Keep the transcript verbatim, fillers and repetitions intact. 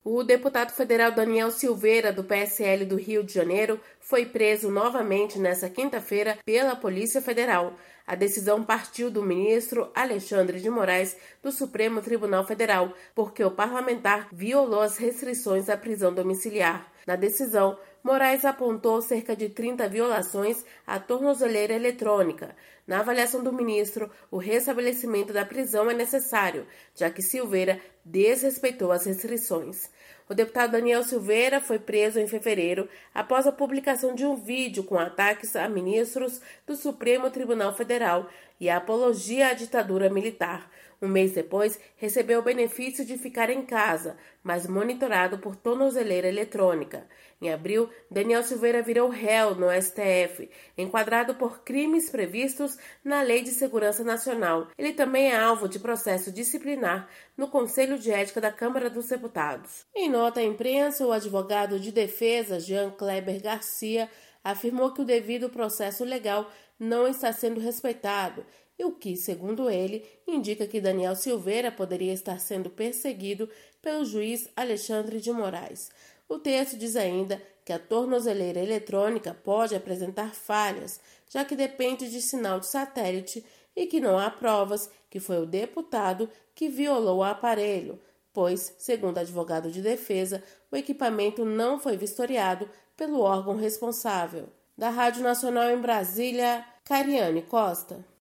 O deputado federal Daniel Silveira, do P S L do Rio de Janeiro, foi preso novamente nesta quinta-feira pela Polícia Federal. A decisão partiu do ministro Alexandre de Moraes, do Supremo Tribunal Federal, porque o parlamentar violou as restrições à prisão domiciliar. Na decisão, Moraes apontou cerca de trinta violações à tornozeleira eletrônica. Na avaliação do ministro, o restabelecimento da prisão é necessário, já que Silveira desrespeitou as restrições. O deputado Daniel Silveira foi preso em fevereiro após a publicação de um vídeo com ataques a ministros do Supremo Tribunal Federal e a apologia à ditadura militar. Um mês depois, recebeu o benefício de ficar em casa, mas monitorado por tornozeleira eletrônica. Em abril, Daniel Silveira virou réu no S T F, enquadrado por crimes previstos na Lei de Segurança Nacional. Ele também é alvo de processo disciplinar no Conselho de Ética da Câmara dos Deputados. Em nota à imprensa, o advogado de defesa, Jean Kleber Garcia, afirmou que o devido processo legal não está sendo respeitado, e o que, segundo ele, indica que Daniel Silveira poderia estar sendo perseguido pelo juiz Alexandre de Moraes. O texto diz ainda que a tornozeleira eletrônica pode apresentar falhas, já que depende de sinal de satélite e que não há provas que foi o deputado que violou o aparelho, pois, segundo advogado de defesa, o equipamento não foi vistoriado pelo órgão responsável. Da Rádio Nacional em Brasília, Cariane Costa.